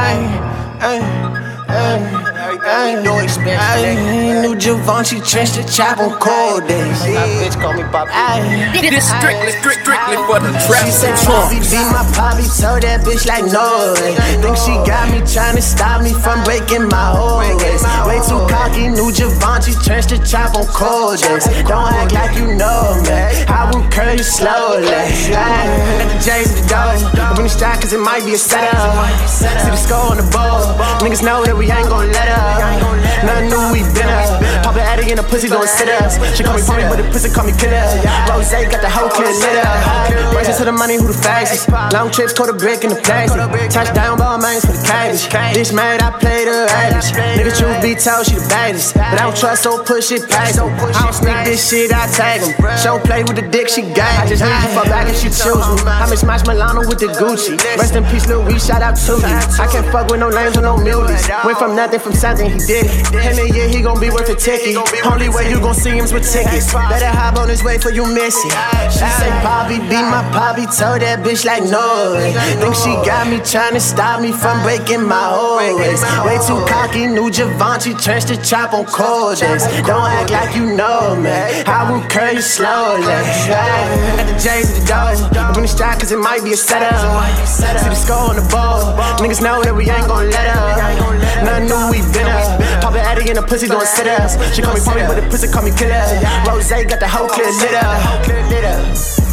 New Givenchy trench the chop on cold days. My bitch call me Bobby. This strictly for the trap. She said Bobby be my poppy, told that bitch like no way. Think she got me tryna stop me from breaking my whole ways. Way too cocky, new Givenchy trench the chop on cold days. Don't act like you know me, I will curl you slowly. Let the J's at the door, bring the strap cause it might be a setup. See the score on the board, niggas know that we ain't gon' let up. Nothing new, we been up. Pop an addy in the pussy doing sit-ups. She call me Bobby, but the pussy call me killer. Rose got the whole clip lit up. Braces to the money, who the fastest? Long trips, caught a brick in the plastic. Touchdown ball mains for the cabbage. Bitch mad, I play the average. Nigga truth be told, she the baddest. But I don't trust, so push it past him. I don't sneak this shit, I tag him. Show play with the dick, she got. I just need you for back if she choose me. I mix match Milano with the Gucci. Rest in peace, Lil Wee, shout out to you. I can't fuck with no lames or no muleys. Went from nothing, from something, he did it. In a year, he gon' be worth a ticket. Only way you gon' see him's with tickets. Better hop on his way for you miss it. She say, Bobby, be my Bobby, told that bitch like no way. Think she got me tryna stop me from breaking my whole ways. Way too cocky, new Givenchy trench the chop on cold days. Don't act like you know me, I will curl you slowly. At the J's at the door, bring the strap cause it might be a setup. See the score on the ball, niggas know that we ain't gon' let up. Nothing new, we been up. Pop an addy in the pussy doing sit-ups. She call me Bobby, but the pussy call me killer. Rose got the whole clip lit up.